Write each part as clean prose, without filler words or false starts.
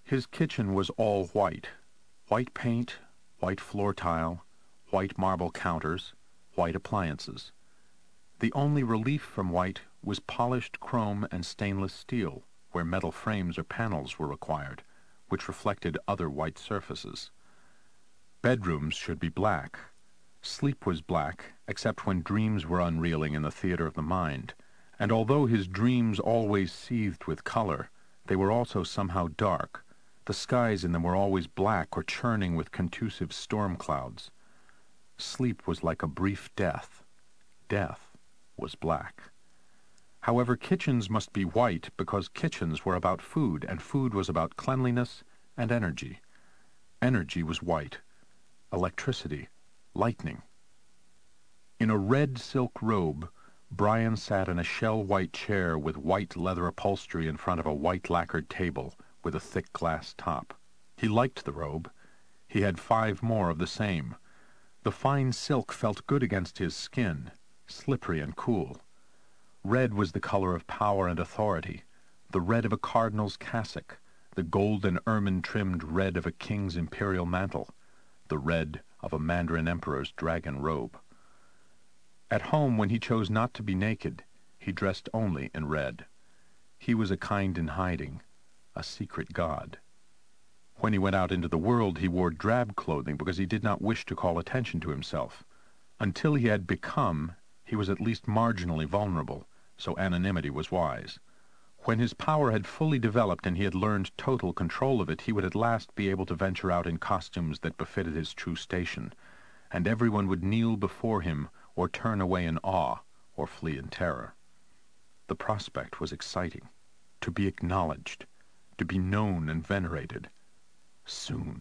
His kitchen was all white. White paint, white floor tile, white marble counters, white appliances. The only relief from white was polished chrome and stainless steel, where metal frames or panels were required, which reflected other white surfaces. Bedrooms should be black. Sleep was black, except when dreams were unreeling in the theater of the mind, and although his dreams always seethed with color, they were also somehow dark. The skies in them were always black or churning with contusive storm clouds. Sleep was like a brief death. Death was black. However, kitchens must be white because kitchens were about food, and food was about cleanliness and energy. Energy was white. Electricity. Lightning. In a red silk robe, Brian sat in a shell-white chair with white leather upholstery in front of a white lacquered table with a thick glass top. He liked the robe. He had 5 more of the same. The fine silk felt good against his skin, slippery and cool. Red was the color of power and authority, the red of a cardinal's cassock, the golden ermine-trimmed red of a king's imperial mantle, the red of a Mandarin emperor's dragon robe. At home, when he chose not to be naked, he dressed only in red. He was a kind in hiding, a secret god. When he went out into the world, he wore drab clothing because he did not wish to call attention to himself. Until he had become, he was at least marginally vulnerable, so anonymity was wise. When his power had fully developed and he had learned total control of it, he would at last be able to venture out in costumes that befitted his true station, and everyone would kneel before him or turn away in awe or flee in terror. The prospect was exciting. To be acknowledged, to be known and venerated. Soon.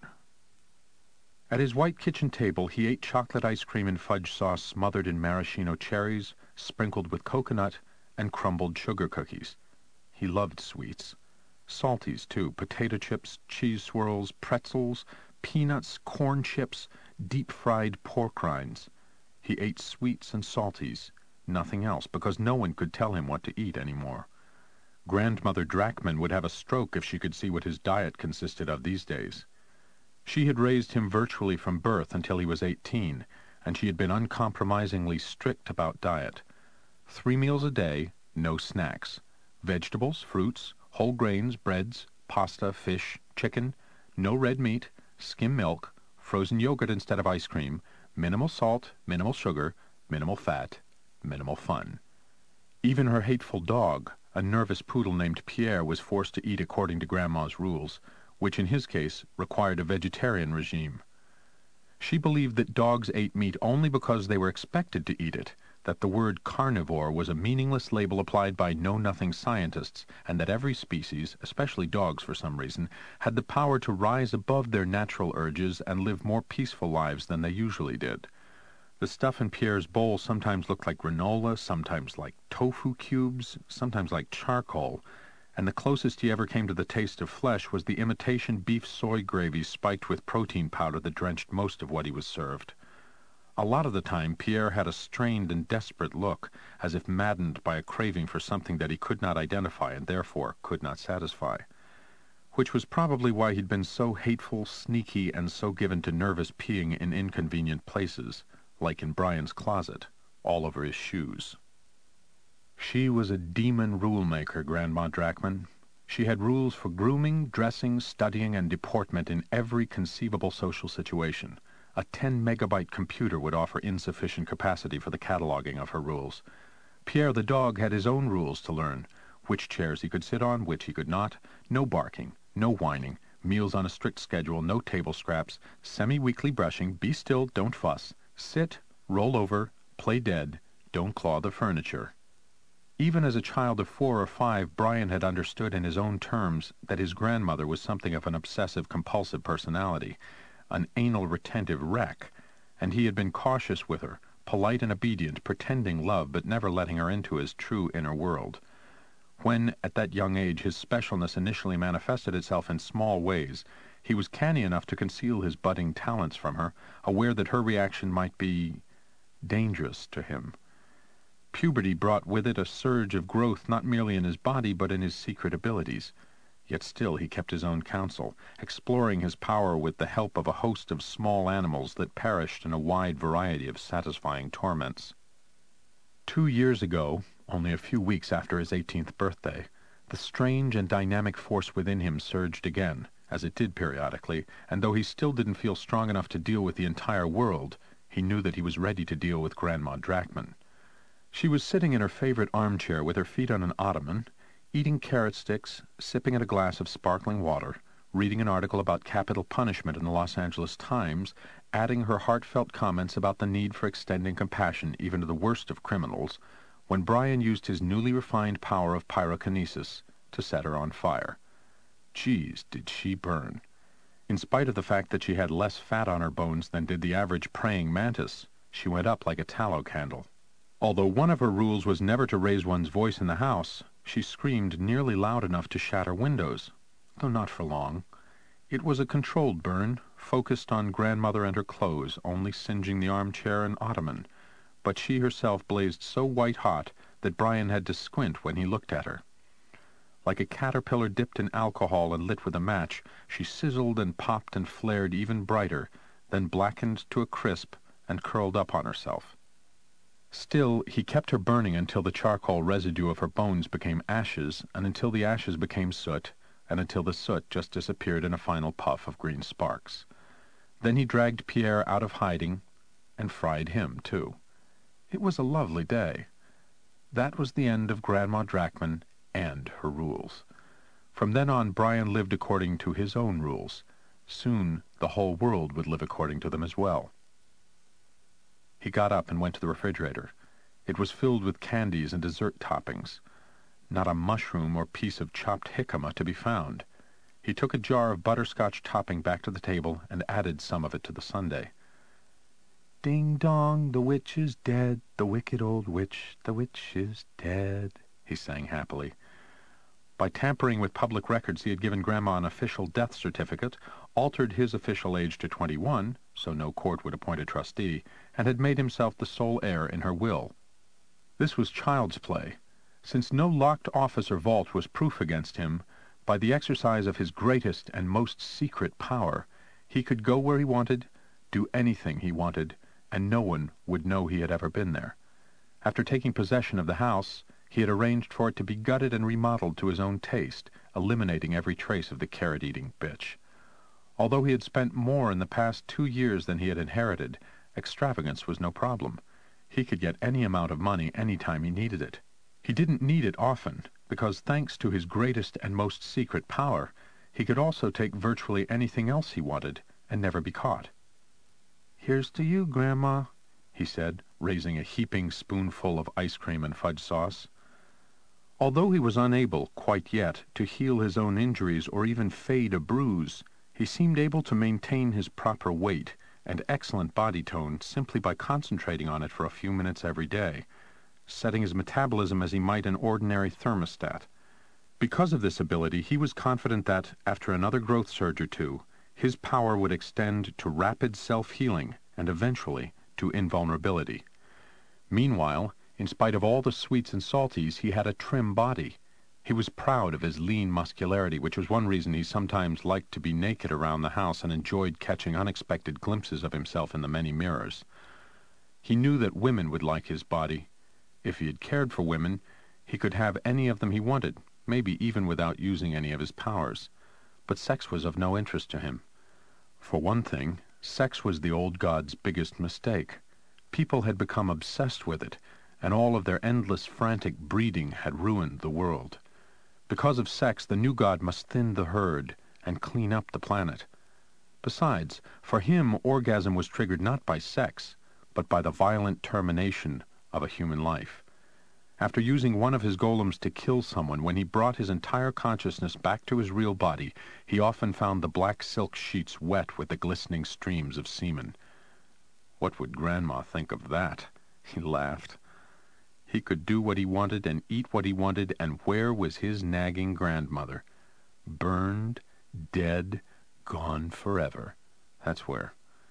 At his white kitchen table, he ate chocolate ice cream and fudge sauce smothered in maraschino cherries, sprinkled with coconut, and crumbled sugar cookies. He loved sweets. Salties, too, potato chips, cheese swirls, pretzels, peanuts, corn chips, deep-fried pork rinds. He ate sweets and salties, nothing else, because no one could tell him what to eat anymore. Grandmother Drachman would have a stroke if she could see what his diet consisted of these days. She had raised him virtually from birth until he was 18, and she had been uncompromisingly strict about diet. 3 meals a day, no snacks. Vegetables, fruits, whole grains, breads, pasta, fish, chicken, no red meat, skim milk, frozen yogurt instead of ice cream, minimal salt, minimal sugar, minimal fat, minimal fun. Even her hateful dog, a nervous poodle named Pierre, was forced to eat according to Grandma's rules, which in his case required a vegetarian regime. She believed that dogs ate meat only because they were expected to eat it, that the word carnivore was a meaningless label applied by know-nothing scientists, and that every species, especially dogs for some reason, had the power to rise above their natural urges and live more peaceful lives than they usually did. The stuff in Pierre's bowl sometimes looked like granola, sometimes like tofu cubes, sometimes like charcoal, and the closest he ever came to the taste of flesh was the imitation beef soy gravy spiked with protein powder that drenched most of what he was served. A lot of the time, Pierre had a strained and desperate look, as if maddened by a craving for something that he could not identify and therefore could not satisfy, which was probably why he'd been so hateful, sneaky, and so given to nervous peeing in inconvenient places, like in Brian's closet, all over his shoes. She was a demon rule-maker, Grandma Drachman. She had rules for grooming, dressing, studying, and deportment in every conceivable social situation. A 10-megabyte computer would offer insufficient capacity for the cataloging of her rules. Pierre the dog had his own rules to learn, which chairs he could sit on, which he could not, no barking, no whining, meals on a strict schedule, no table scraps, semi-weekly brushing, be still, don't fuss, sit, roll over, play dead, don't claw the furniture. Even as a child of 4 or 5, Brian had understood in his own terms that his grandmother was something of an obsessive-compulsive personality, an anal retentive wreck, and he had been cautious with her, polite and obedient, pretending love, but never letting her into his true inner world. When, at that young age, his specialness initially manifested itself in small ways, he was canny enough to conceal his budding talents from her, aware that her reaction might be dangerous to him. Puberty brought with it a surge of growth not merely in his body but in his secret abilities. yet still he kept his own counsel, exploring his power with the help of a host of small animals that perished in a wide variety of satisfying torments. 2 years ago, only a few weeks after his 18th birthday, the strange and dynamic force within him surged again, as it did periodically, and though he still didn't feel strong enough to deal with the entire world, he knew that he was ready to deal with Grandma Drachman. She was sitting in her favorite armchair with her feet on an ottoman, eating carrot sticks, sipping at a glass of sparkling water, reading an article about capital punishment in the Los Angeles Times, adding her heartfelt comments about the need for extending compassion even to the worst of criminals, when Brian used his newly refined power of pyrokinesis to set her on fire. Geez, did she burn. In spite of the fact that she had less fat on her bones than did the average praying mantis, she went up like a tallow candle. Although one of her rules was never to raise one's voice in the house, she screamed nearly loud enough to shatter windows, though not for long. It was a controlled burn, focused on Grandmother and her clothes, only singeing the armchair and ottoman, but she herself blazed so white-hot that Brian had to squint when he looked at her. Like a caterpillar dipped in alcohol and lit with a match, she sizzled and popped and flared even brighter, then blackened to a crisp and curled up on herself. Still, he kept her burning until the charcoal residue of her bones became ashes, and until the ashes became soot, and until the soot just disappeared in a final puff of green sparks. Then he dragged Pierre out of hiding, and fried him, too. It was a lovely day. That was the end of Grandma Drachman and her rules. From then on, Brian lived according to his own rules. Soon, the whole world would live according to them as well. He got up and went to the refrigerator. It was filled with candies and dessert toppings. Not a mushroom or piece of chopped jicama to be found. He took a jar of butterscotch topping back to the table and added some of it to the sundae. "Ding-dong, the witch is dead, the wicked old witch, the witch is dead," he sang happily. By tampering with public records, he had given Grandma an official death certificate, altered his official age to 21, so no court would appoint a trustee, and had made himself the sole heir in her will. This was child's play. Since no locked office or vault was proof against him, by the exercise of his greatest and most secret power, he could go where he wanted, do anything he wanted, and no one would know he had ever been there. After taking possession of the house, he had arranged for it to be gutted and remodeled to his own taste, eliminating every trace of the carrot-eating bitch. Although he had spent more in the past 2 years than he had inherited, extravagance was no problem. He could get any amount of money any time he needed it. He didn't need it often, because thanks to his greatest and most secret power, he could also take virtually anything else he wanted and never be caught. "Here's to you, Grandma," he said, raising a heaping spoonful of ice cream and fudge sauce. Although he was unable, quite yet, to heal his own injuries or even fade a bruise, he seemed able to maintain his proper weight and excellent body tone simply by concentrating on it for a few minutes every day, setting his metabolism as he might an ordinary thermostat. Because of this ability, he was confident that, after another growth surge or two, his power would extend to rapid self-healing and eventually to invulnerability. Meanwhile, in spite of all the sweets and salties, he had a trim body. He was proud of his lean muscularity, which was one reason he sometimes liked to be naked around the house and enjoyed catching unexpected glimpses of himself in the many mirrors. He knew that women would like his body. If he had cared for women, he could have any of them he wanted, maybe even without using any of his powers. But sex was of no interest to him. For one thing, sex was the old god's biggest mistake. People had become obsessed with it, and all of their endless frantic breeding had ruined the world. Because of sex, the new god must thin the herd and clean up the planet. Besides, for him, orgasm was triggered not by sex, but by the violent termination of a human life. After using one of his golems to kill someone, when he brought his entire consciousness back to his real body, he often found the black silk sheets wet with the glistening streams of semen. What would Grandma think of that? He laughed. He could do what he wanted and eat what he wanted, and where was his nagging grandmother? Burned, dead, gone forever. That's where.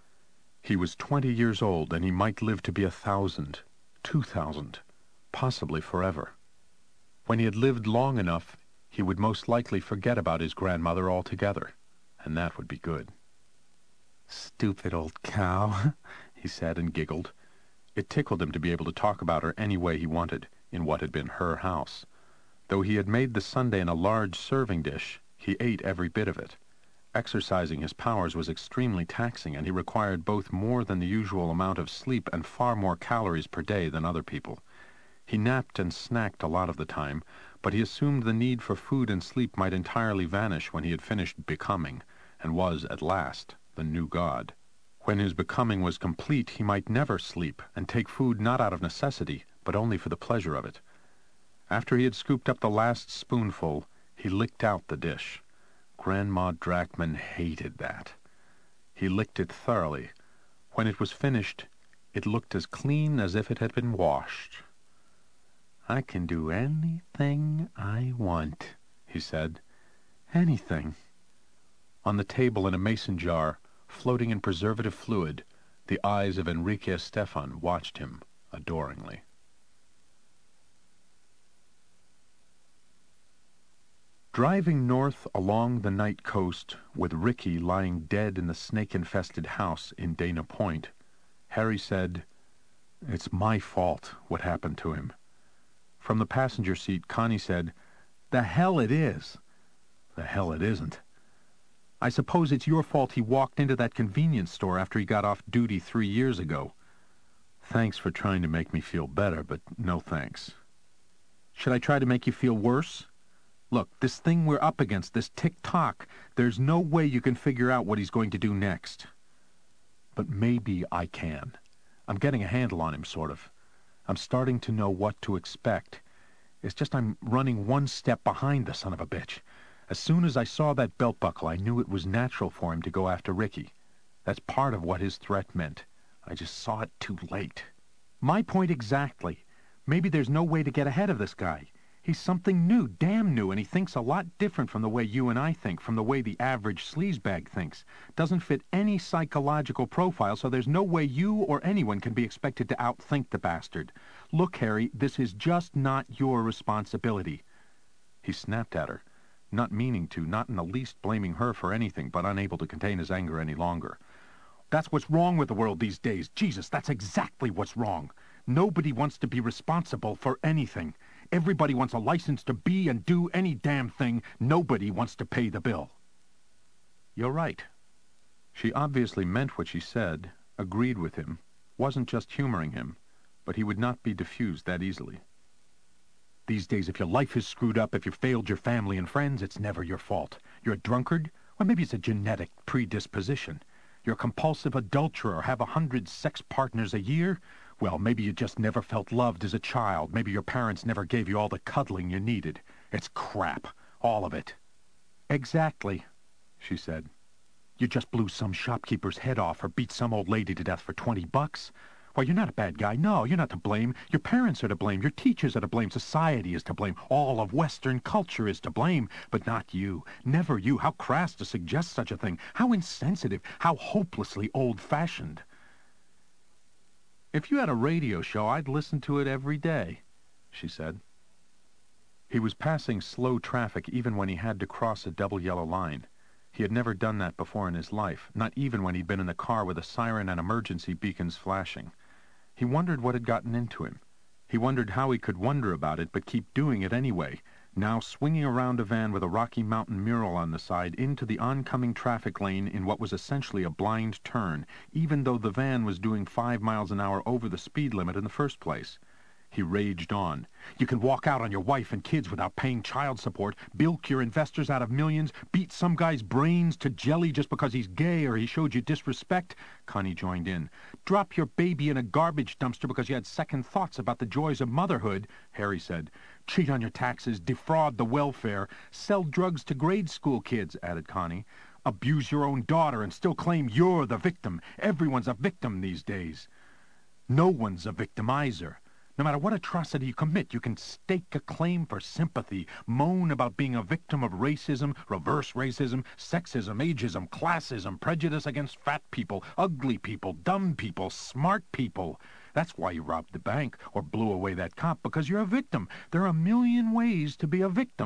He was 20 years old, and he might live to be 1,000, 2,000, possibly forever. When he had lived long enough, he would most likely forget about his grandmother altogether, and that would be good. "Stupid old cow," he said and giggled. It tickled him to be able to talk about her any way he wanted, in what had been her house. Though he had made the sundae in a large serving dish, he ate every bit of it. Exercising his powers was extremely taxing, and he required both more than the usual amount of sleep and far more calories per day than other people. He napped and snacked a lot of the time, but he assumed the need for food and sleep might entirely vanish when he had finished becoming, and was, at last, the new god. When his becoming was complete, he might never sleep, and take food not out of necessity, but only for the pleasure of it. After he had scooped up the last spoonful, he licked out the dish. Grandma Drachman hated that. He licked it thoroughly. When it was finished, it looked as clean as if it had been washed. "I can do anything I want," he said. "Anything." On the table in a mason jar, floating in preservative fluid, the eyes of Enrique Estefan watched him adoringly. Driving north along the night coast, with Ricky lying dead in the snake-infested house in Dana Point, Harry said, "It's my fault what happened to him." From the passenger seat, Connie said, "The hell it is." "The hell it isn't." "I suppose it's your fault he walked into that convenience store after he got off duty 3 years ago." "Thanks for trying to make me feel better, but no thanks." "Should I try to make you feel worse? Look, this thing we're up against, this tick-tock, there's no way you can figure out what he's going to do next." "But maybe I can. I'm getting a handle on him, sort of. I'm starting to know what to expect. It's just I'm running one step behind the son of a bitch. As soon as I saw that belt buckle, I knew it was natural for him to go after Ricky. That's part of what his threat meant. I just saw it too late." "My point exactly. Maybe there's no way to get ahead of this guy. He's something new, damn new, and he thinks a lot different from the way you and I think, from the way the average sleazebag thinks. Doesn't fit any psychological profile, so there's no way you or anyone can be expected to outthink the bastard. Look, Harry, this is just not your responsibility." He snapped at her, not meaning to, not in the least blaming her for anything, but unable to contain his anger any longer. "That's what's wrong with the world these days. Jesus, that's exactly what's wrong. Nobody wants to be responsible for anything. Everybody wants a license to be and do any damn thing. Nobody wants to pay the bill." "You're right." She obviously meant what she said, agreed with him, wasn't just humoring him, but he would not be diffused that easily. "These days, if your life is screwed up, if you failed your family and friends, it's never your fault. You're a drunkard? Well, maybe it's a genetic predisposition. You're a compulsive adulterer or have 100 sex partners a year? Well, maybe you just never felt loved as a child. Maybe your parents never gave you all the cuddling you needed. It's crap. All of it." "Exactly," she said. "You just blew some shopkeeper's head off or beat some old lady to death for $20. Well, you're not a bad guy. No, you're not to blame. Your parents are to blame. Your teachers are to blame. Society is to blame. All of Western culture is to blame. But not you. Never you. How crass to suggest such a thing. How insensitive. How hopelessly old-fashioned." "If you had a radio show, I'd listen to it every day," she said. He was passing slow traffic even when he had to cross a double yellow line. He had never done that before in his life, not even when he'd been in the car with a siren and emergency beacons flashing. He wondered what had gotten into him. He wondered how he could wonder about it but keep doing it anyway, now swinging around a van with a Rocky Mountain mural on the side into the oncoming traffic lane in what was essentially a blind turn, even though the van was doing 5 miles an hour over the speed limit in the first place. He raged on. "You can walk out on your wife and kids without paying child support, bilk your investors out of millions, beat some guy's brains to jelly just because he's gay or he showed you disrespect." Connie joined in. "Drop your baby in a garbage dumpster because you had second thoughts about the joys of motherhood," Harry said. "Cheat on your taxes, defraud the welfare, sell drugs to grade school kids," added Connie. "Abuse your own daughter and still claim you're the victim. Everyone's a victim these days." "No one's a victimizer. No matter what atrocity you commit, you can stake a claim for sympathy, moan about being a victim of racism, reverse racism, sexism, ageism, classism, prejudice against fat people, ugly people, dumb people, smart people. That's why you robbed the bank or blew away that cop, because you're a victim. There are a million ways to be a victim.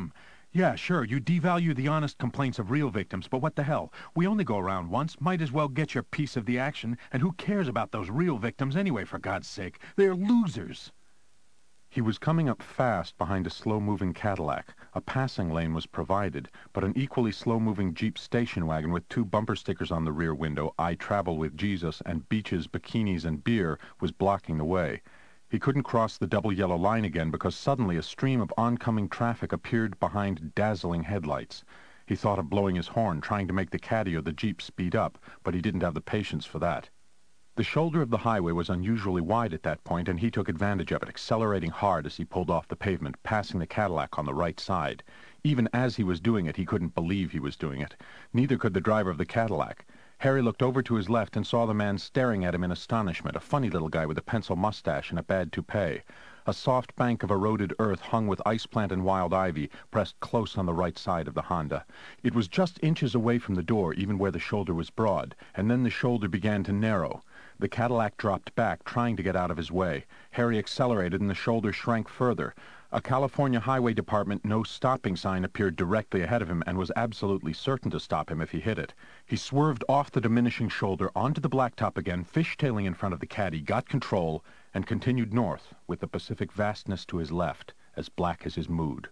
Yeah, sure, you devalue the honest complaints of real victims, but what the hell? We only go around once. Might as well get your piece of the action. And who cares about those real victims anyway, for God's sake? They're losers. He was coming up fast behind a slow-moving Cadillac. A passing lane was provided, but an equally slow-moving Jeep station wagon with 2 bumper stickers on the rear window, "I travel with Jesus," and "Beaches, Bikinis, and Beer," was blocking the way. He couldn't cross the double yellow line again because suddenly a stream of oncoming traffic appeared behind dazzling headlights. He thought of blowing his horn, trying to make the caddy or the Jeep speed up, but he didn't have the patience for that. The shoulder of the highway was unusually wide at that point, and he took advantage of it, accelerating hard as he pulled off the pavement, passing the Cadillac on the right side. Even as he was doing it, he couldn't believe he was doing it. Neither could the driver of the Cadillac. Harry looked over to his left and saw the man staring at him in astonishment, a funny little guy with a pencil mustache and a bad toupee. A soft bank of eroded earth hung with ice plant and wild ivy, pressed close on the right side of the Honda. It was just inches away from the door, even where the shoulder was broad, and then the shoulder began to narrow. The Cadillac dropped back, trying to get out of his way. Harry accelerated, and the shoulder shrank further. A California Highway Department no stopping sign appeared directly ahead of him and was absolutely certain to stop him if he hit it. He swerved off the diminishing shoulder onto the blacktop again, fishtailing in front of the caddy, got control, and continued north, with the Pacific vastness to his left, as black as his mood.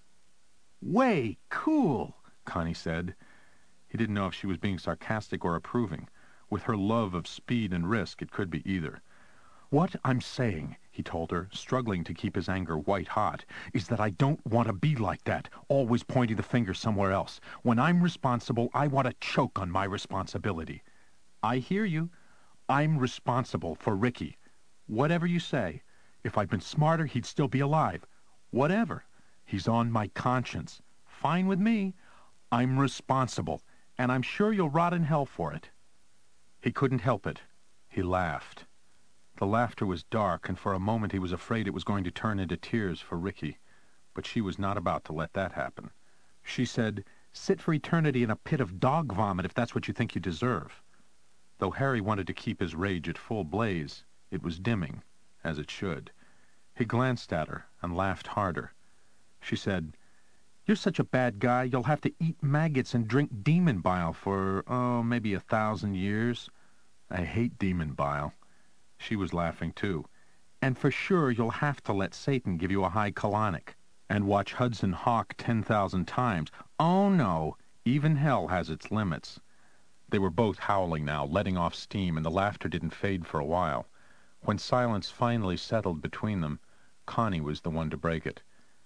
"Way cool," Connie said. He didn't know if she was being sarcastic or approving. With her love of speed and risk, it could be either. "What I'm saying," he told her, struggling to keep his anger white-hot, "is that I don't want to be like that, always pointing the finger somewhere else. When I'm responsible, I want to choke on my responsibility." "I hear you. I'm responsible for Ricky. Whatever you say. If I'd been smarter, he'd still be alive. Whatever. He's on my conscience. Fine with me. I'm responsible, and I'm sure you'll rot in hell for it." He couldn't help it. He laughed. The laughter was dark, and for a moment he was afraid it was going to turn into tears for Ricky. But she was not about to let that happen. She said, "Sit for eternity in a pit of dog vomit if that's what you think you deserve." Though Harry wanted to keep his rage at full blaze, it was dimming, as it should. He glanced at her and laughed harder. She said, "You're such a bad guy, you'll have to eat maggots and drink demon bile for, maybe 1,000 years. I hate demon bile." She was laughing, too. "And for sure you'll have to let Satan give you a high colonic. And watch Hudson Hawk 10,000 times. Oh, no, even hell has its limits." They were both howling now, letting off steam, and the laughter didn't fade for a while. When silence finally settled between them, Connie was the one to break it.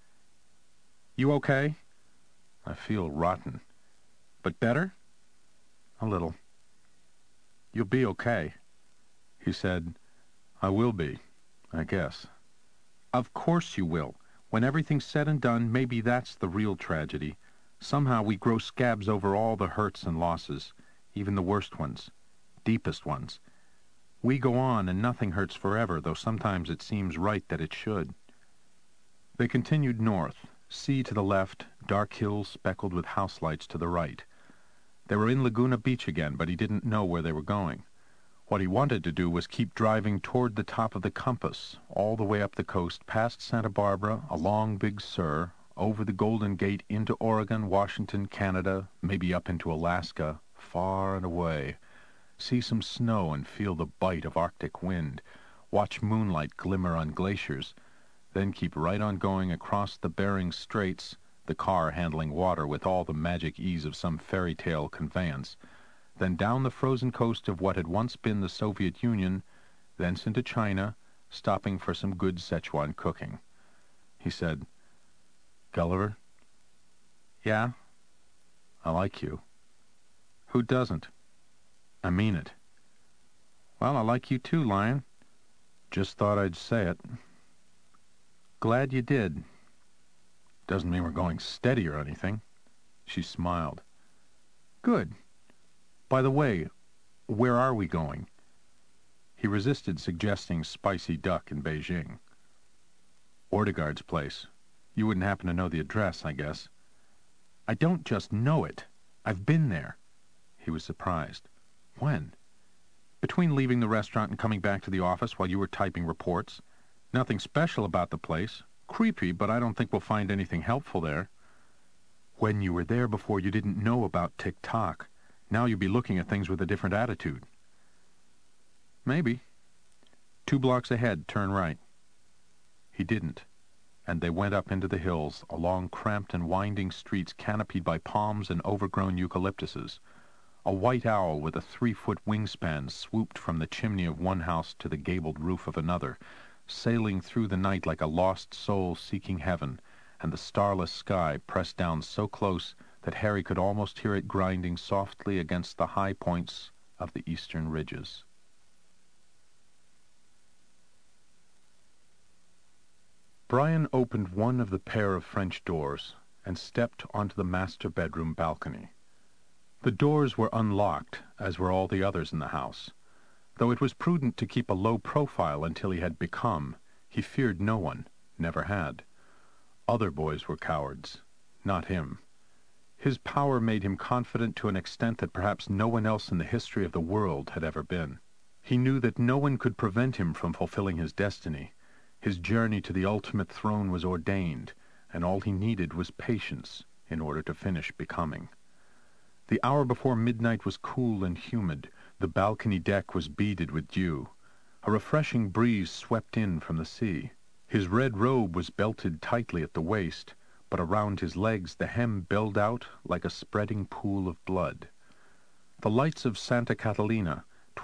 "You okay?" "I feel rotten." "But better?" "A little." "You'll be okay." He said, "I will be, I guess." "Of course you will. When everything's said and done, maybe that's the real tragedy. Somehow we grow scabs over all the hurts and losses, even the worst ones, deepest ones. We go on and nothing hurts forever, though sometimes it seems right that it should." They continued north, sea to the left, dark hills speckled with house lights to the right. They were in Laguna Beach again, but he didn't know where they were going. What he wanted to do was keep driving toward the top of the compass, all the way up the coast, past Santa Barbara, along Big Sur, over the Golden Gate into Oregon, Washington, Canada, maybe up into Alaska, far and away. See some snow and feel the bite of Arctic wind. Watch moonlight glimmer on glaciers. Then keep right on going across the Bering Straits, the car handling water with all the magic ease of some fairy tale conveyance. Then down the frozen coast of what had once been the Soviet Union, thence into China, stopping for some good Szechuan cooking. He said, "Gulliver?" "Yeah?" "I like you." "Who doesn't?" "I mean it." "Well, I like you too, Lion." "Just thought I'd say it." "Glad you did." "Doesn't mean we're going steady or anything." She smiled. "Good. By the way, where are we going?" He resisted suggesting spicy duck in Beijing. "Ortegard's place. You wouldn't happen to know the address, I guess." "I don't just know it. I've been there." He was surprised. "When?" "Between leaving the restaurant and coming back to the office while you were typing reports. Nothing special about the place. Creepy, but I don't think we'll find anything helpful there." When you were there before, you didn't know about tick-tock. Now you'd be looking at things with a different attitude. Maybe. 2 blocks ahead, turn right. He didn't, and they went up into the hills, along cramped and winding streets canopied by palms and overgrown eucalyptuses. A white owl with a 3-foot wingspan swooped from the chimney of one house to the gabled roof of another, sailing through the night like a lost soul seeking heaven, and the starless sky pressed down so close that Harry could almost hear it grinding softly against the high points of the eastern ridges. Brian opened one of the pair of French doors and stepped onto the master bedroom balcony. The doors were unlocked, as were all the others in the house. Though it was prudent to keep a low profile until he had become, he feared no one, never had. Other boys were cowards, not him. His power made him confident to an extent that perhaps no one else in the history of the world had ever been. He knew that no one could prevent him from fulfilling his destiny. His journey to the ultimate throne was ordained, and all he needed was patience in order to finish becoming. The hour before midnight was cool and humid. The balcony deck was beaded with dew. A refreshing breeze swept in from the sea. His red robe was belted tightly at the waist, but around his legs the hem billed out like a spreading pool of blood. The lights of Santa Catalina,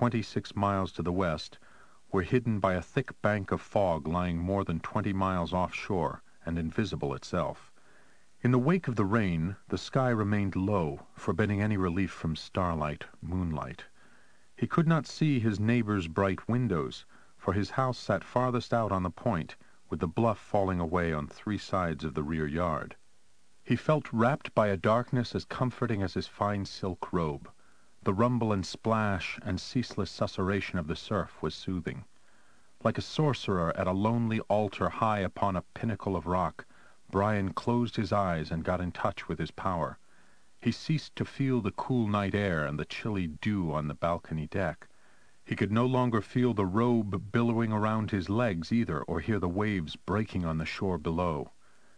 26 miles to the west, were hidden by a thick bank of fog lying more than 20 miles offshore and invisible itself. In the wake of the rain, the sky remained low, forbidding any relief from starlight, moonlight. He could not see his neighbor's bright windows, for his house sat farthest out on the point, with the bluff falling away on 3 sides of the rear yard. He felt wrapped by a darkness as comforting as his fine silk robe. The rumble and splash and ceaseless susurration of the surf was soothing. Like a sorcerer at a lonely altar high upon a pinnacle of rock, Brian closed his eyes and got in touch with his power. He ceased to feel the cool night air and the chilly dew on the balcony deck. He could no longer feel the robe billowing around his legs either, or hear the waves breaking on the shore below.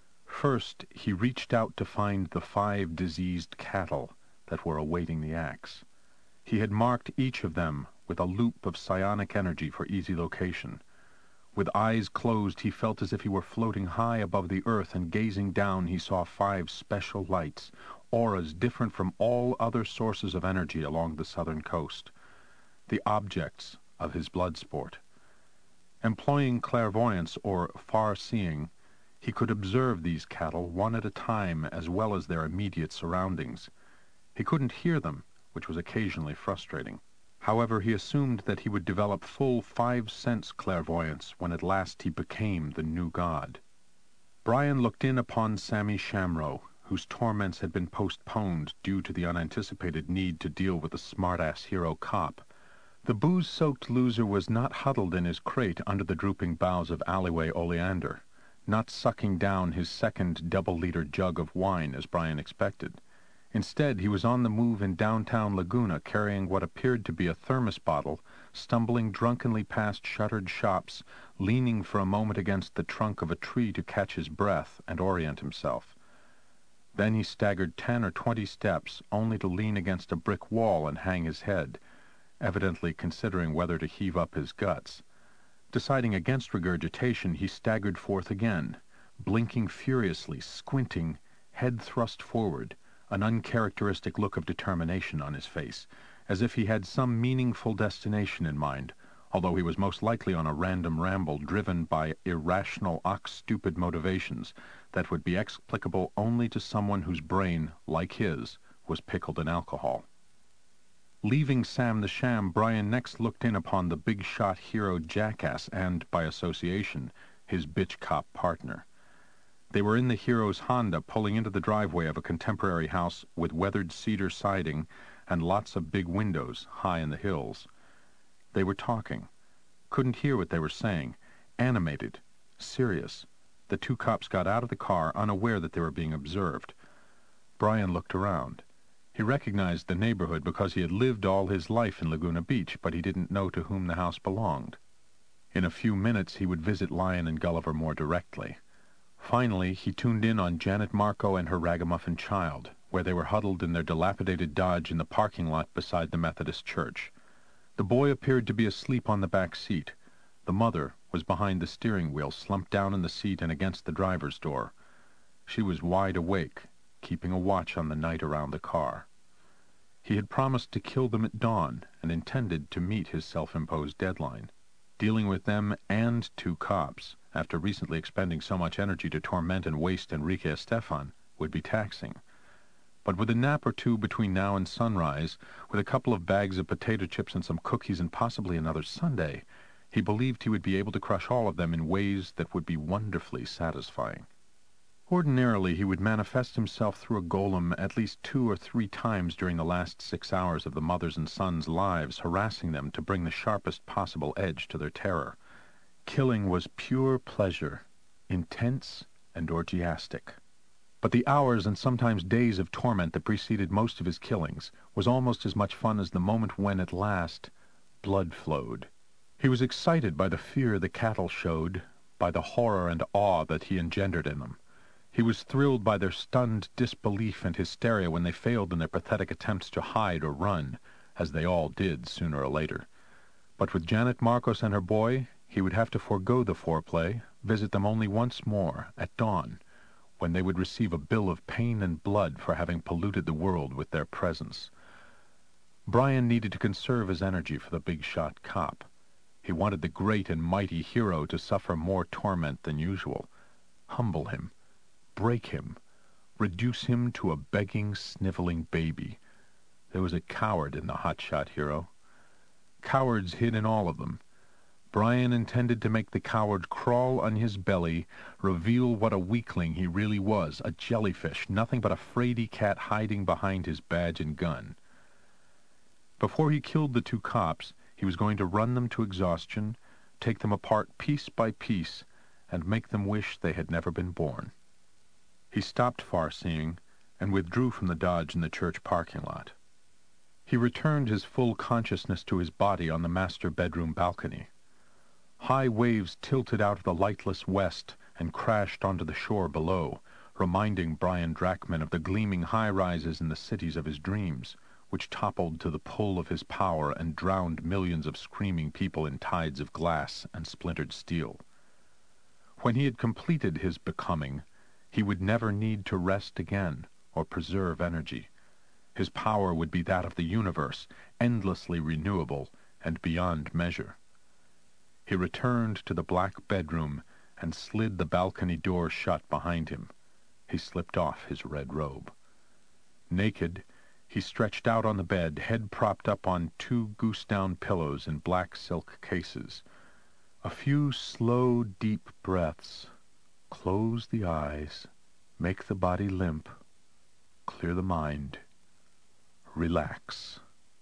First, he reached out to find the 5 diseased cattle that were awaiting the axe. He had marked each of them with a loop of psionic energy for easy location. With eyes closed, he felt as if he were floating high above the earth, and gazing down he saw 5 special lights, auras different from all other sources of energy along the southern coast, the objects of his blood sport. Employing clairvoyance, or far-seeing, he could observe these cattle one at a time as well as their immediate surroundings. He couldn't hear them, which was occasionally frustrating. However, he assumed that he would develop full 5-sense clairvoyance when at last he became the new god. Brian looked in upon Sammy Shamrow, whose torments had been postponed due to the unanticipated need to deal with the smart-ass hero cop. The booze-soaked loser was not huddled in his crate under the drooping boughs of alleyway oleander, not sucking down his second double-liter jug of wine as Brian expected. Instead, he was on the move in downtown Laguna, carrying what appeared to be a thermos bottle, stumbling drunkenly past shuttered shops, leaning for a moment against the trunk of a tree to catch his breath and orient himself. Then he staggered 10 or 20 steps, only to lean against a brick wall and hang his head, evidently considering whether to heave up his guts. Deciding against regurgitation, he staggered forth again, blinking furiously, squinting, head thrust forward, an uncharacteristic look of determination on his face, as if he had some meaningful destination in mind, although he was most likely on a random ramble driven by irrational, ox-stupid motivations that would be explicable only to someone whose brain, like his, was pickled in alcohol. Leaving Sam the Sham, Brian next looked in upon the big-shot hero Jackass and, by association, his bitch-cop partner. They were in the hero's Honda, pulling into the driveway of a contemporary house with weathered cedar siding and lots of big windows high in the hills. They were talking. Couldn't hear what they were saying. Animated. Serious. The 2 cops got out of the car, unaware that they were being observed. Brian looked around. He recognized the neighborhood because he had lived all his life in Laguna Beach, but he didn't know to whom the house belonged. In a few minutes he would visit Lion and Gulliver more directly. Finally, he tuned in on Janet Marco and her ragamuffin child, where they were huddled in their dilapidated Dodge in the parking lot beside the Methodist church. The boy appeared to be asleep on the back seat. The mother was behind the steering wheel, slumped down in the seat and against the driver's door. She was wide awake, keeping a watch on the night around the car. He had promised to kill them at dawn and intended to meet his self-imposed deadline. Dealing with them and 2 cops, after recently expending so much energy to torment and waste Enrique Estefan, would be taxing. But with a nap or 2 between now and sunrise, with a couple of bags of potato chips and some cookies and possibly another sundae, he believed he would be able to crush all of them in ways that would be wonderfully satisfying. Ordinarily, he would manifest himself through a golem at least 2 or 3 times during the last 6 hours of the mother's and sons' lives, harassing them to bring the sharpest possible edge to their terror. Killing was pure pleasure, intense and orgiastic. But the hours and sometimes days of torment that preceded most of his killings was almost as much fun as the moment when, at last, blood flowed. He was excited by the fear the cattle showed, by the horror and awe that he engendered in them. He was thrilled by their stunned disbelief and hysteria when they failed in their pathetic attempts to hide or run, as they all did sooner or later. But with Janet Marcos and her boy, he would have to forego the foreplay, visit them only once more, at dawn, when they would receive a bill of pain and blood for having polluted the world with their presence. Brian needed to conserve his energy for the big-shot cop. He wanted the great and mighty hero to suffer more torment than usual. Humble him. Break him, reduce him to a begging, sniveling baby. There was a coward in the hotshot hero. Cowards hid in all of them. Brian intended to make the coward crawl on his belly, reveal what a weakling he really was, a jellyfish, nothing but a fraidy cat hiding behind his badge and gun. Before he killed the 2 cops, he was going to run them to exhaustion, take them apart piece by piece, and make them wish they had never been born. He stopped far-seeing and withdrew from the Dodge in the church parking lot. He returned his full consciousness to his body on the master bedroom balcony. High waves tilted out of the lightless west and crashed onto the shore below, reminding Brian Drachman of the gleaming high-rises in the cities of his dreams, which toppled to the pull of his power and drowned millions of screaming people in tides of glass and splintered steel. When he had completed his becoming, he would never need to rest again or preserve energy. His power would be that of the universe, endlessly renewable and beyond measure. He returned to the black bedroom and slid the balcony door shut behind him. He slipped off his red robe. Naked, he stretched out on the bed, head propped up on 2 goose-down pillows in black silk cases. A few slow, deep breaths. Close the eyes, make the body limp, clear the mind, relax.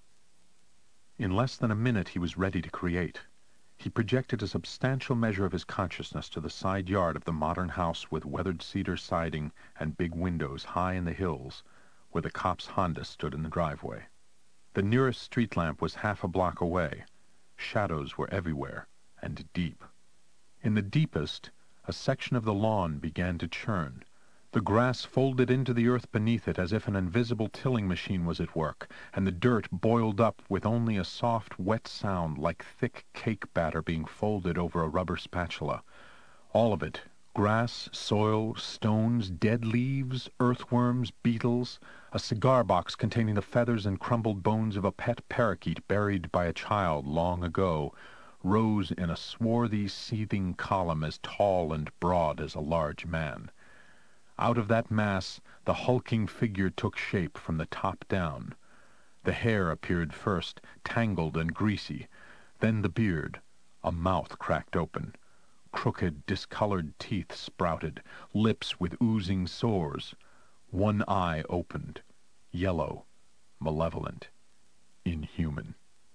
In less than a minute he was ready to create. He projected a substantial measure of his consciousness to the side yard of the modern house with weathered cedar siding and big windows high in the hills, where the cop's Honda stood in the driveway. The nearest street lamp was half a block away. Shadows were everywhere, and deep. In the deepest, a section of the lawn began to churn. The grass folded into the earth beneath it as if an invisible tilling machine was at work, and the dirt boiled up with only a soft, wet sound like thick cake batter being folded over a rubber spatula. All of it, grass, soil, stones, dead leaves, earthworms, beetles, a cigar box containing the feathers and crumbled bones of a pet parakeet buried by a child long ago, rose in a swarthy, seething column as tall and broad as a large man. Out of that mass the hulking figure took shape from the top down. The hair appeared first, tangled and greasy, then the beard. A mouth cracked open. Crooked, discolored teeth sprouted, lips with oozing sores. One eye opened, yellow, malevolent, inhuman.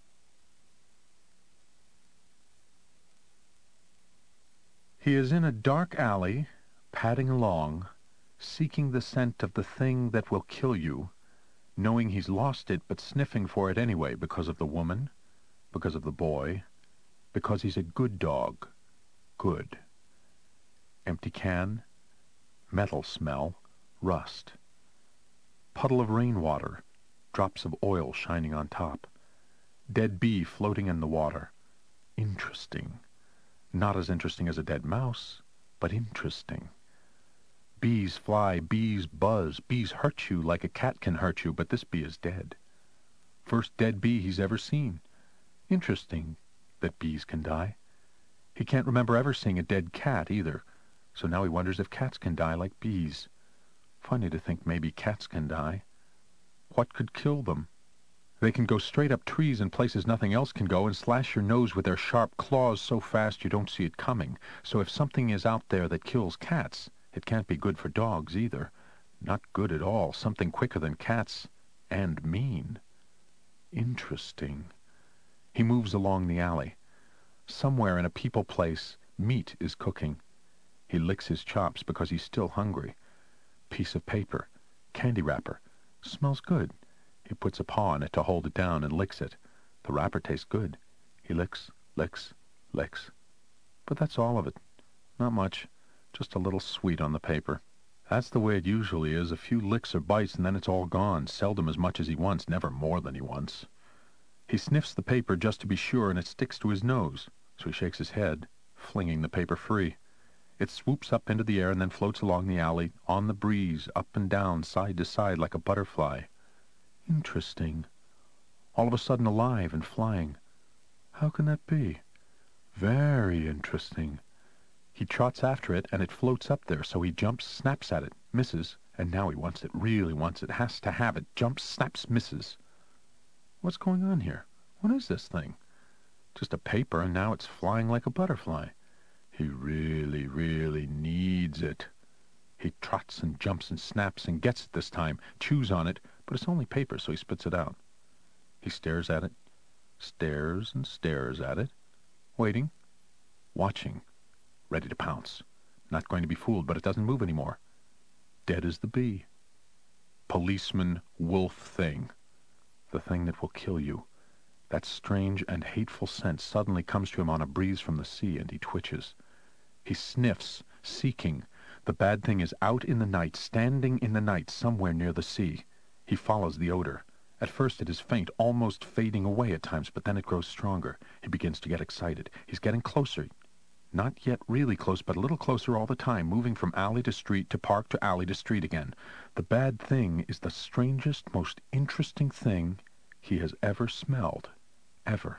He is in a dark alley, padding along, seeking the scent of the thing that will kill you, knowing he's lost it but sniffing for it anyway because of the woman, because of the boy, because he's a good dog. Good. Empty can, Metal smell, rust. Puddle of rainwater, drops of oil shining on top. Dead bee floating in the water. Interesting. Not as interesting as a dead mouse, but interesting. Bees fly, bees buzz, bees hurt you like a cat can hurt you, but this bee is dead. First dead bee he's ever seen. Interesting that bees can die. He can't remember ever seeing a dead cat either, so now he wonders if cats can die like bees. Funny to think maybe cats can die. What could kill them? They can go straight up trees in places nothing else can go and slash your nose with their sharp claws so fast you don't see it coming. So if something is out there that kills cats, it can't be good for dogs either. Not good at all. Something quicker than cats. And mean. Interesting. He moves along the alley. Somewhere in a people place, meat is cooking. He licks his chops because he's still hungry. Piece of paper. Candy wrapper. Smells good. He puts a paw on it to hold it down and licks it. The wrapper tastes good. He licks, licks, licks. But that's all of it. Not much. Just a little sweet on the paper. That's the way it usually is. A few licks or bites and then it's all gone. Seldom as much as he wants, never more than he wants. He sniffs the paper just to be sure and it sticks to his nose. So he shakes his head, flinging the paper free. It swoops up into the air and then floats along the alley, on the breeze, up and down, side to side like a butterfly. Interesting. All of a sudden alive and flying. How can that be? Very interesting. He trots after it, and it floats up there, so he jumps, snaps at it, misses, and now he wants it, really wants it, has to have it, jumps, snaps, misses. What's going on here? What is this thing? Just a paper, and now it's flying like a butterfly. He really, really needs it. He trots and jumps and snaps and gets it this time, chews on it, but it's only paper, so he spits it out. He stares at it, stares and stares at it, waiting, watching, ready to pounce. Not going to be fooled, but it doesn't move anymore. Dead as the bee. Policeman wolf thing. The thing that will kill you. That strange and hateful scent suddenly comes to him on a breeze from the sea, and he twitches. He sniffs, seeking. The bad thing is out in the night, standing in the night somewhere near the sea. He follows the odor. At first it is faint, almost fading away at times, but then it grows stronger. He begins to get excited. He's getting closer. Not yet really close, but a little closer all the time, moving from alley to street to park to alley to street again. The bad thing is the strangest, most interesting thing he has ever smelled. Ever.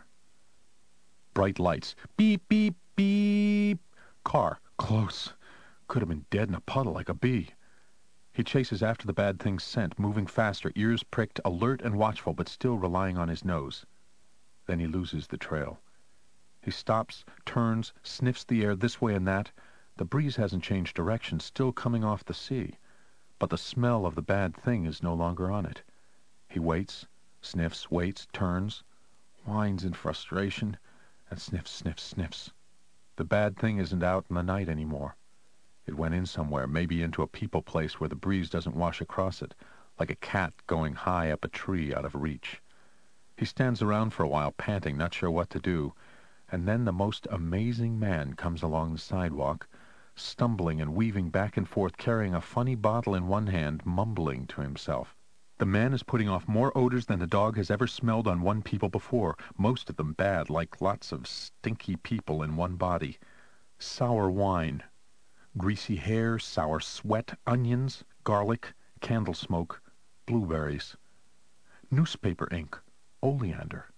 Bright lights. Beep, beep, beep. Car. Close. Could have been dead in a puddle like a bee. He chases after the bad thing's scent, moving faster, ears pricked, alert and watchful, but still relying on his nose. Then he loses the trail. He stops, turns, sniffs the air this way and that. The breeze hasn't changed direction, still coming off the sea. But the smell of the bad thing is no longer on it. He waits, sniffs, waits, turns, whines in frustration, and sniffs, sniffs, sniffs. The bad thing isn't out in the night anymore. It went in somewhere, maybe into a people place where the breeze doesn't wash across it, like a cat going high up a tree out of reach. He stands around for a while, panting, not sure what to do, and then the most amazing man comes along the sidewalk, stumbling and weaving back and forth, carrying a funny bottle in one hand, mumbling to himself. The man is putting off more odors than the dog has ever smelled on one people before, most of them bad, like lots of stinky people in one body. Sour wine. Greasy hair, sour sweat, onions, garlic, candle smoke, blueberries. Newspaper ink, oleander.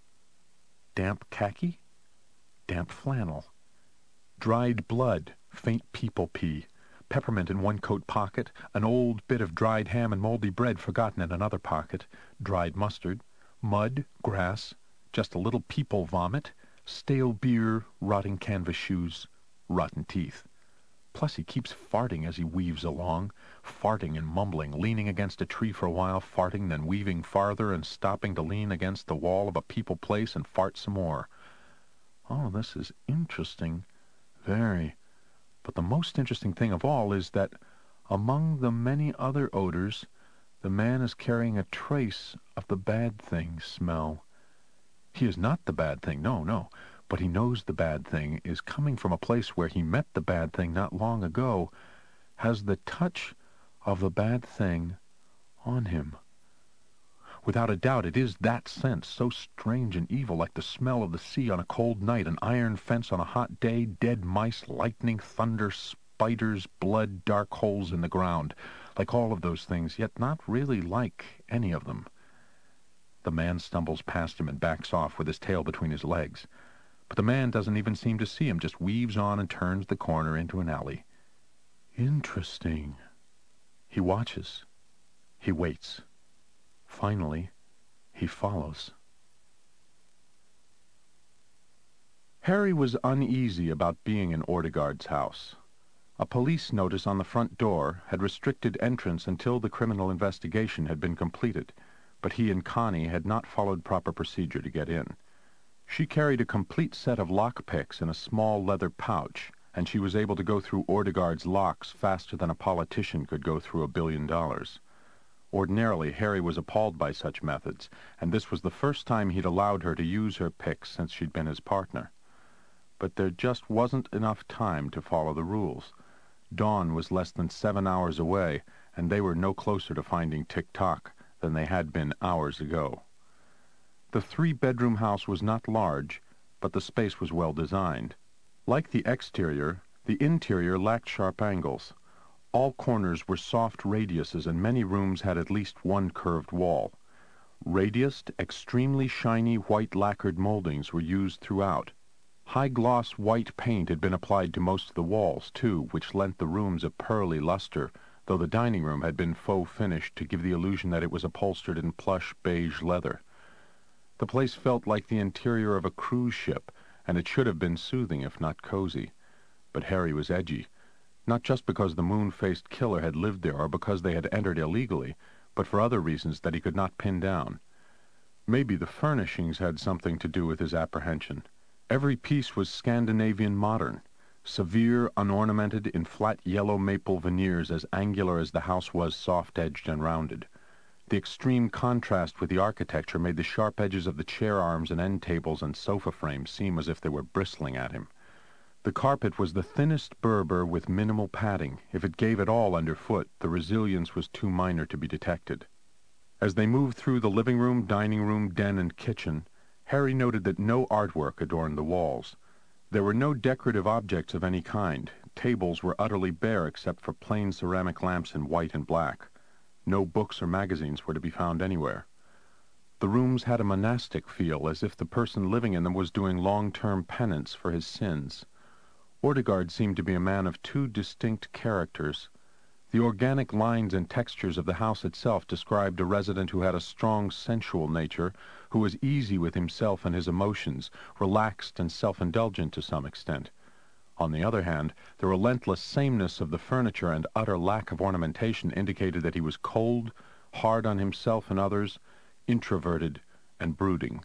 Damp khaki, damp flannel. Dried blood, faint people pee. Peppermint in one coat pocket, an old bit of dried ham and moldy bread forgotten in another pocket, dried mustard, mud, grass, just a little people vomit, stale beer, rotting canvas shoes, rotten teeth. Plus he keeps farting as he weaves along, farting and mumbling, leaning against a tree for a while, farting, then weaving farther and stopping to lean against the wall of a people place and fart some more. Oh, this is interesting. Very. But the most interesting thing of all is that among the many other odors, the man is carrying a trace of the bad thing smell. He is not the bad thing, no. But he knows the bad thing is coming from a place where he met the bad thing not long ago, has the touch of the bad thing on him. Without a doubt, it is that sense, so strange and evil, like the smell of the sea on a cold night, an iron fence on a hot day, dead mice, lightning, thunder, spiders, blood, dark holes in the ground, like all of those things, yet not really like any of them. The man stumbles past him and backs off with his tail between his legs. But the man doesn't even seem to see him, just weaves on and turns the corner into an alley. Interesting. He watches. He waits. Finally, he follows. Harry was uneasy about being in Ordegaard's house. A police notice on the front door had restricted entrance until the criminal investigation had been completed, but he and Connie had not followed proper procedure to get in. She carried a complete set of lockpicks in a small leather pouch, and she was able to go through Ordegaard's locks faster than a politician could go through $1 billion. Ordinarily, Harry was appalled by such methods, and this was the first time he'd allowed her to use her picks since she'd been his partner. But there just wasn't enough time to follow the rules. Dawn was less than 7 hours away, and they were no closer to finding Tick-Tock than they had been hours ago. The 3-bedroom house was not large, but the space was well designed. Like the exterior, the interior lacked sharp angles. All corners were soft radiuses, and many rooms had at least one curved wall. Radiused, extremely shiny white lacquered moldings were used throughout. High-gloss white paint had been applied to most of the walls, too, which lent the rooms a pearly luster, though the dining room had been faux-finished to give the illusion that it was upholstered in plush beige leather. The place felt like the interior of a cruise ship, and it should have been soothing if not cozy. But Harry was edgy. Not just because the moon-faced killer had lived there or because they had entered illegally, but for other reasons that he could not pin down. Maybe the furnishings had something to do with his apprehension. Every piece was Scandinavian modern, severe, unornamented, in flat yellow maple veneers as angular as the house was soft-edged and rounded. The extreme contrast with the architecture made the sharp edges of the chair arms and end tables and sofa frames seem as if they were bristling at him. The carpet was the thinnest Berber with minimal padding. If it gave at all underfoot, the resilience was too minor to be detected. As they moved through the living room, dining room, den, and kitchen, Harry noted that no artwork adorned the walls. There were no decorative objects of any kind. Tables were utterly bare except for plain ceramic lamps in white and black. No books or magazines were to be found anywhere. The rooms had a monastic feel, as if the person living in them was doing long-term penance for his sins. Ordegaard seemed to be a man of two distinct characters. The organic lines and textures of the house itself described a resident who had a strong sensual nature, who was easy with himself and his emotions, relaxed and self-indulgent to some extent. On the other hand, the relentless sameness of the furniture and utter lack of ornamentation indicated that he was cold, hard on himself and others, introverted and brooding.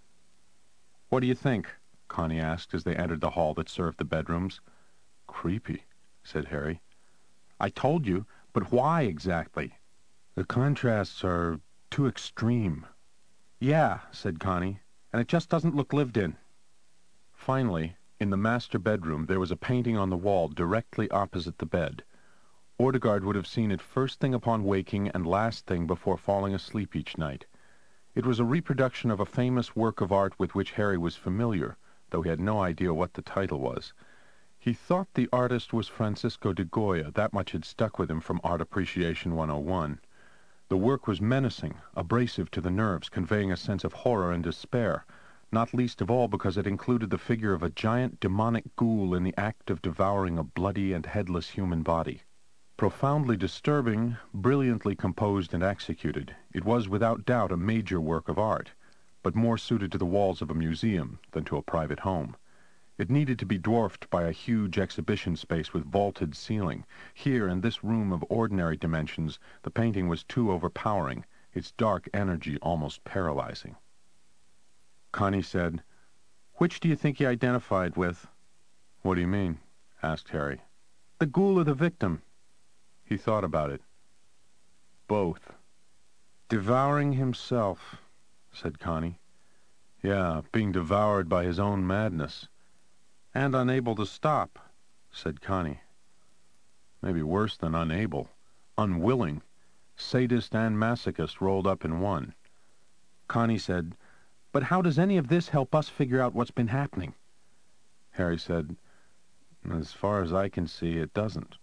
"What do you think?" Connie asked as they entered the hall that served the bedrooms. "Creepy," said Harry. "I told you, but why exactly?" "The contrasts are too extreme." "Yeah," said Connie, "and it just doesn't look lived in." Finally, in the master bedroom, there was a painting on the wall directly opposite the bed. Ordegaard would have seen it first thing upon waking and last thing before falling asleep each night. It was a reproduction of a famous work of art with which Harry was familiar, though he had no idea what the title was. He thought the artist was Francisco de Goya. That much had stuck with him from Art Appreciation 101. The work was menacing, abrasive to the nerves, conveying a sense of horror and despair, not least of all because it included the figure of a giant demonic ghoul in the act of devouring a bloody and headless human body. Profoundly disturbing, brilliantly composed and executed, it was without doubt a major work of art, but more suited to the walls of a museum than to a private home. It needed to be dwarfed by a huge exhibition space with vaulted ceiling. Here, in this room of ordinary dimensions, the painting was too overpowering, its dark energy almost paralyzing. Connie said, "Which do you think he identified with?" "What do you mean?" asked Harry. "The ghoul or the victim?" He thought about it. "Both." "Devouring himself," said Connie. "Yeah, being devoured by his own madness." "And unable to stop," said Connie. "Maybe worse than unable. Unwilling, sadist and masochist rolled up in one. Connie said, "But how does any of this help us figure out what's been happening?" Harry said, "As far as I can see, it doesn't."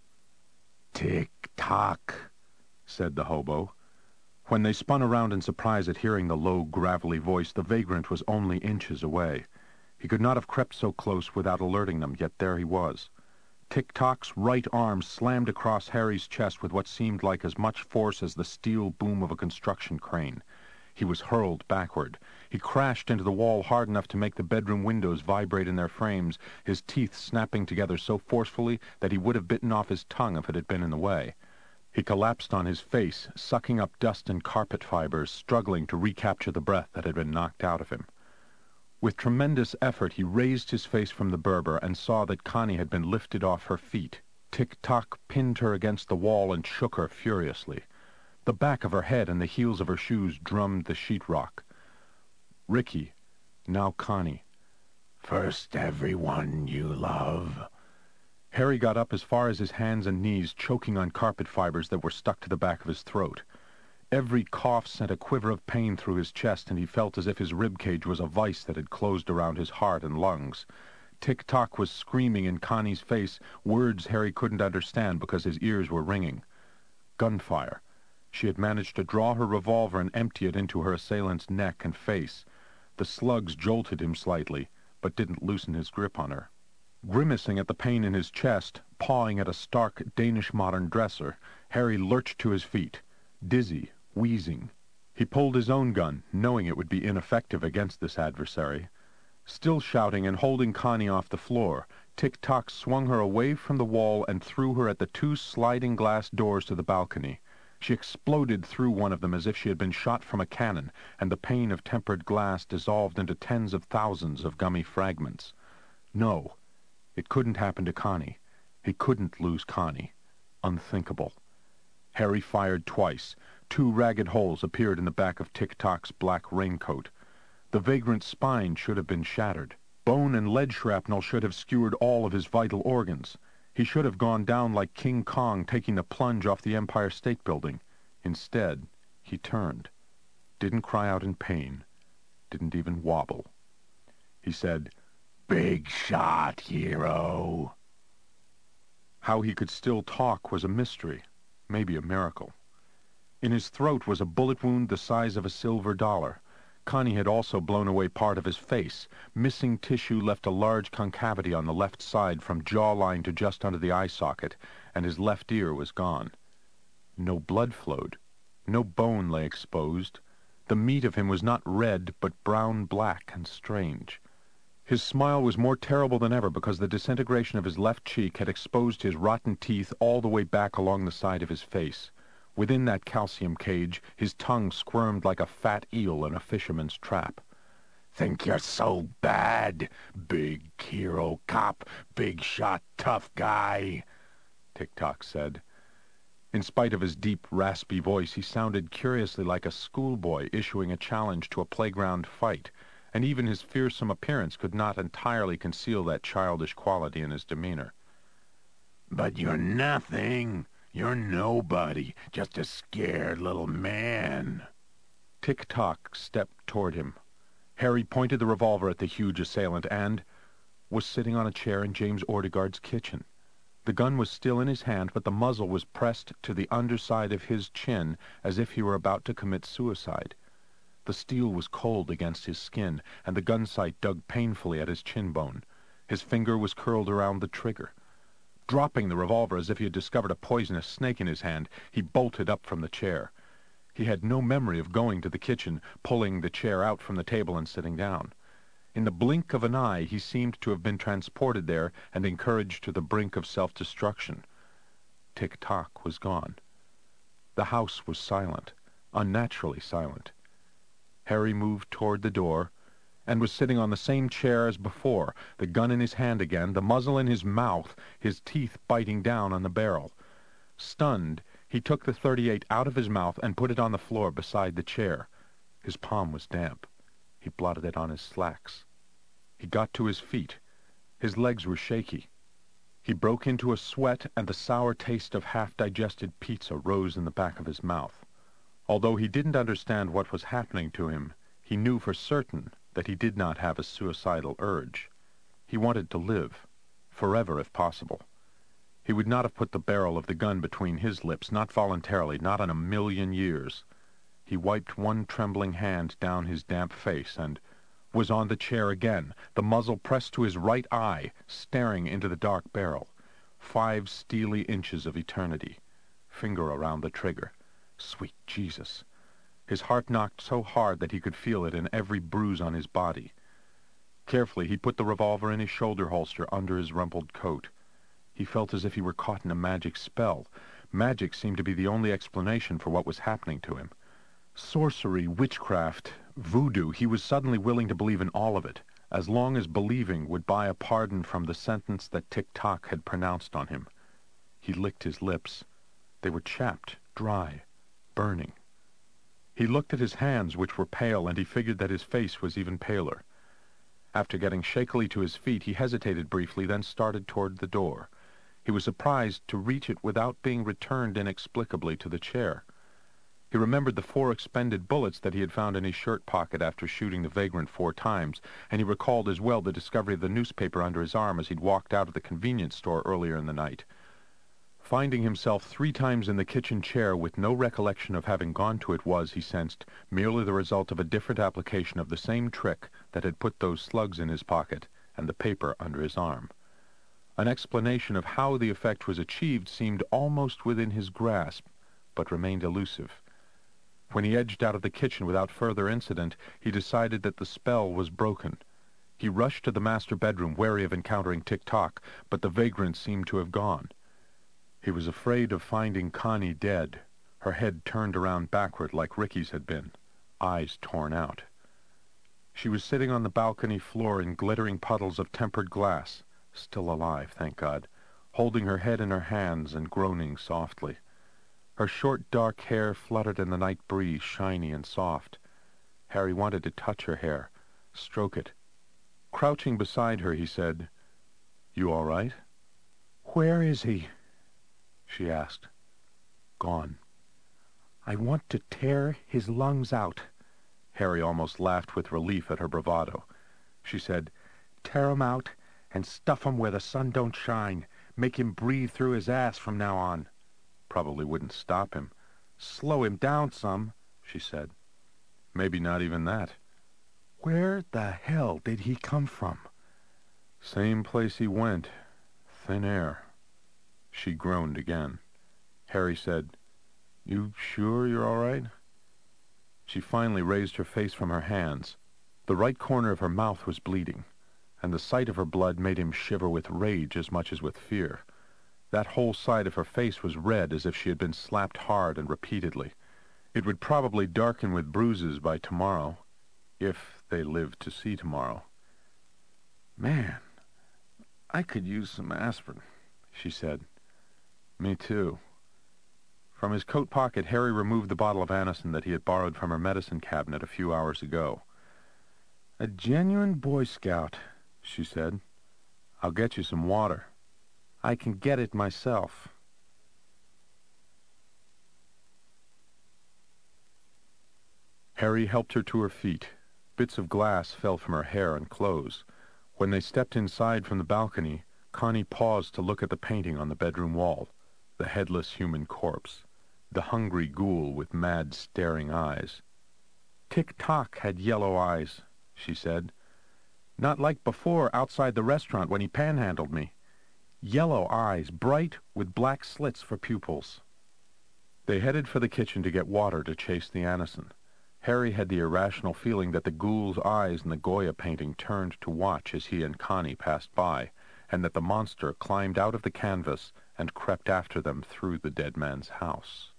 "Tick-tock," said the hobo. When they spun around in surprise at hearing the low, gravelly voice, the vagrant was only inches away. He could not have crept so close without alerting them, yet there he was. Tick-tock's right arm slammed across Harry's chest with what seemed like as much force as the steel boom of a construction crane. He was hurled backward. He crashed into the wall hard enough to make the bedroom windows vibrate in their frames, his teeth snapping together so forcefully that he would have bitten off his tongue if it had been in the way. He collapsed on his face, sucking up dust and carpet fibers, struggling to recapture the breath that had been knocked out of him. With tremendous effort he raised his face from the Berber and saw that Connie had been lifted off her feet. Tick-tock pinned her against the wall and shook her furiously. The back of her head and the heels of her shoes drummed the sheetrock. Ricky, now Connie. "First everyone you love." Harry got up as far as his hands and knees, choking on carpet fibers that were stuck to the back of his throat. Every cough sent a quiver of pain through his chest, and he felt as if his ribcage was a vice that had closed around his heart and lungs. Tick-tock was screaming in Connie's face, words Harry couldn't understand because his ears were ringing. Gunfire. She had managed to draw her revolver and empty it into her assailant's neck and face. The slugs jolted him slightly, but didn't loosen his grip on her. Grimacing at the pain in his chest, pawing at a stark Danish modern dresser, Harry lurched to his feet, dizzy, wheezing. He pulled his own gun, knowing it would be ineffective against this adversary. Still shouting and holding Connie off the floor, Tick-tock swung her away from the wall and threw her at the two sliding glass doors to the balcony. She exploded through one of them as if she had been shot from a cannon, and the pane of tempered glass dissolved into tens of thousands of gummy fragments. No, it couldn't happen to Connie. He couldn't lose Connie. Unthinkable. Harry fired twice. 2 ragged holes appeared in the back of Tick-tock's black raincoat. The vagrant's spine should have been shattered. Bone and lead shrapnel should have skewered all of his vital organs. He should have gone down like King Kong taking the plunge off the Empire State Building. Instead, he turned. Didn't cry out in pain. Didn't even wobble. He said, "Big shot, hero." How he could still talk was a mystery, maybe a miracle. In his throat was a bullet wound the size of a silver dollar. Connie had also blown away part of his face. Missing tissue left a large concavity on the left side from jawline to just under the eye socket, and his left ear was gone. No blood flowed. No bone lay exposed. The meat of him was not red, but brown-black and strange. His smile was more terrible than ever because the disintegration of his left cheek had exposed his rotten teeth all the way back along the side of his face. Within that calcium cage, his tongue squirmed like a fat eel in a fisherman's trap. "Think you're so bad, big hero cop, big shot tough guy," Tick-tock said. In spite of his deep, raspy voice, he sounded curiously like a schoolboy issuing a challenge to a playground fight, and even his fearsome appearance could not entirely conceal that childish quality in his demeanor. "But you're nothing. You're nobody, just a scared little man." Tick-tock stepped toward him. Harry pointed the revolver at the huge assailant and was sitting on a chair in James Ortegard's kitchen. The gun was still in his hand, but the muzzle was pressed to the underside of his chin as if he were about to commit suicide. The steel was cold against his skin, and the gun sight dug painfully at his chin bone. His finger was curled around the trigger. Dropping the revolver as if he had discovered a poisonous snake in his hand, he bolted up from the chair. He had no memory of going to the kitchen, pulling the chair out from the table and sitting down. In the blink of an eye, he seemed to have been transported there and encouraged to the brink of self-destruction. Tick-tock was gone. The house was silent, unnaturally silent. Harry moved toward the door, and was sitting on the same chair as before, the gun in his hand again, the muzzle in his mouth, his teeth biting down on the barrel. Stunned, he took the .38 out of his mouth and put it on the floor beside the chair. His palm was damp. He blotted it on his slacks. He got to his feet. His legs were shaky. He broke into a sweat, and the sour taste of half-digested pizza rose in the back of his mouth. Although he didn't understand what was happening to him, he knew for certain that he did not have a suicidal urge. He wanted to live, forever if possible. He would not have put the barrel of the gun between his lips, not voluntarily, not in a million years. He wiped one trembling hand down his damp face and was on the chair again, the muzzle pressed to his right eye, staring into the dark barrel. 5 steely inches of eternity. Finger around the trigger. Sweet Jesus! His heart knocked so hard that he could feel it in every bruise on his body. Carefully, he put the revolver in his shoulder holster under his rumpled coat. He felt as if he were caught in a magic spell. Magic seemed to be the only explanation for what was happening to him. Sorcery, witchcraft, voodoo, he was suddenly willing to believe in all of it, as long as believing would buy a pardon from the sentence that Tick-Tock had pronounced on him. He licked his lips. They were chapped, dry, burning. He looked at his hands, which were pale, and he figured that his face was even paler. After getting shakily to his feet, he hesitated briefly, then started toward the door. He was surprised to reach it without being returned inexplicably to the chair. He remembered the 4 expended bullets that he had found in his shirt pocket after shooting the vagrant 4 times, and he recalled as well the discovery of the newspaper under his arm as he'd walked out of the convenience store earlier in the night. Finding himself 3 times in the kitchen chair with no recollection of having gone to it was, he sensed, merely the result of a different application of the same trick that had put those slugs in his pocket and the paper under his arm. An explanation of how the effect was achieved seemed almost within his grasp, but remained elusive. When he edged out of the kitchen without further incident, he decided that the spell was broken. He rushed to the master bedroom, wary of encountering Tick-Tock, but the vagrant seemed to have gone. He was afraid of finding Connie dead, her head turned around backward like Ricky's had been, eyes torn out. She was sitting on the balcony floor in glittering puddles of tempered glass, still alive, thank God, holding her head in her hands and groaning softly. Her short, dark hair fluttered in the night breeze, shiny and soft. Harry wanted to touch her hair, stroke it. Crouching beside her, he said, "You all right?" "Where is he?" she asked. "Gone." "I want to tear his lungs out." Harry almost laughed with relief at her bravado. She said, "Tear 'em out and stuff 'em where the sun don't shine. Make him breathe through his ass from now on." Probably wouldn't stop him. "Slow him down some," she said. "Maybe not even that." "Where the hell did he come from?" "Same place he went. Thin air." She groaned again. Harry said, "You sure you're all right?" She finally raised her face from her hands. The right corner of her mouth was bleeding, and the sight of her blood made him shiver with rage as much as with fear. That whole side of her face was red as if she had been slapped hard and repeatedly. It would probably darken with bruises by tomorrow, if they lived to see tomorrow. "Man, I could use some aspirin," she said. "Me too." From his coat pocket, Harry removed the bottle of Anacin that he had borrowed from her medicine cabinet a few hours ago. "A genuine Boy Scout," she said. "I'll get you some water." "I can get it myself." Harry helped her to her feet. Bits of glass fell from her hair and clothes. When they stepped inside from the balcony, Connie paused to look at the painting on the bedroom wall, the headless human corpse, the hungry ghoul with mad, staring eyes. "Tick-Tock had yellow eyes," she said. "Not like before outside the restaurant when he panhandled me. Yellow eyes, bright, with black slits for pupils." They headed for the kitchen to get water to chase the Anacin. Harry had the irrational feeling that the ghoul's eyes in the Goya painting turned to watch as he and Connie passed by, and that the monster climbed out of the canvas and crept after them through the dead man's house.